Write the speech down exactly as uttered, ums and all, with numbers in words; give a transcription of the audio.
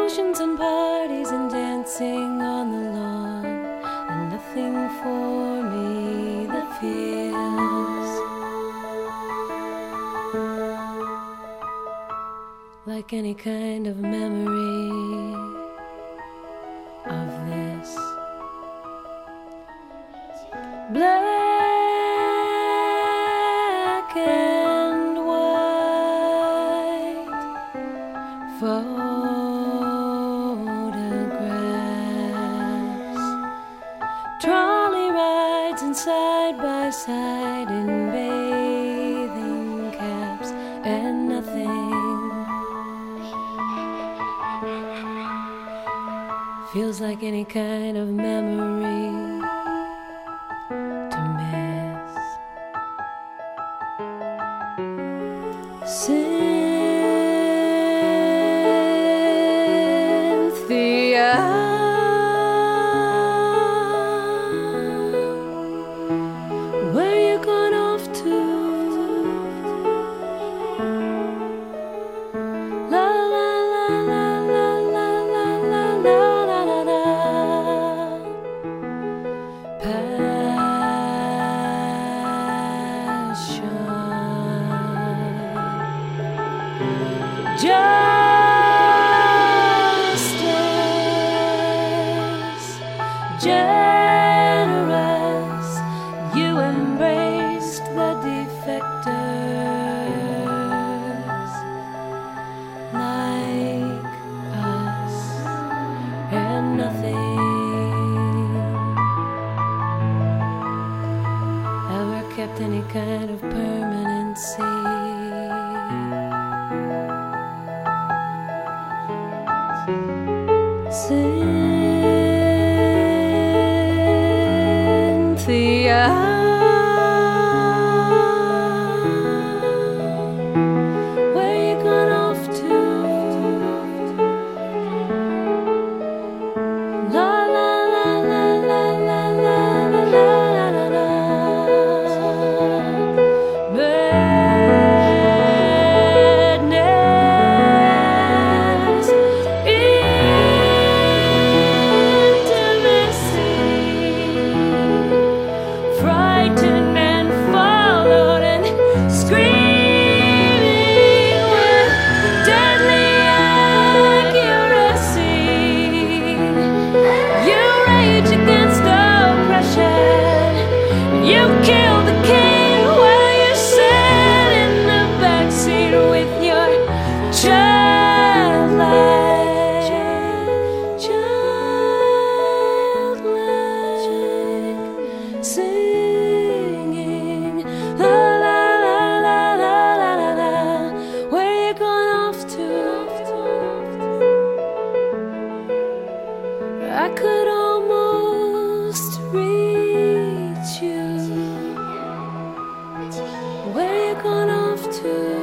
Oceans and parties and dancing on the lawn, and nothing for me that feels like any kind of memory of this. Black and white photographs, trolley rides and side by side in bathing caps, and nothing feels like any kind of memory to miss. Cynthia, where you gone off to? La la la la la la la la la la la la. Passion, justice, generous, you embraced the defectors like us, and nothing ever kept any kind of permanency. Cynthia, where you gone off to? La la la la la la la la la la la. Madness, intimacy, frightened and followed and screaming with deadly accuracy. You rage against oppression. You kill the king while you sat in the backseat with your childlike, childlike singing. La la la la la la la la. Where you gone off to? I could almost reach you. Where you gone off to?